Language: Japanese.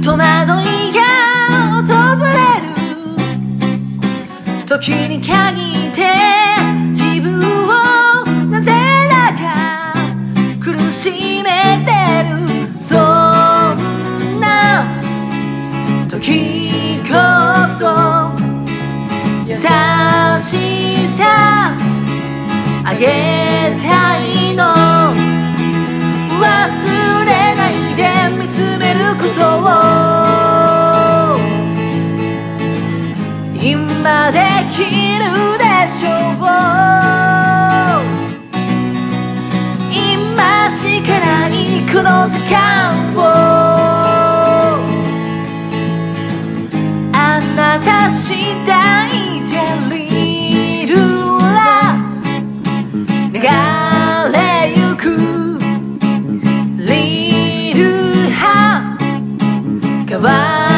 戸惑いが訪れる時に限って自分をなぜだか苦しめてる。そんな時こそ優しさあげたいの。忘れないで見つめることを。今できるでしょう。今しかないこの時間を。あなた次第でリルラ流れゆくリルハ変わ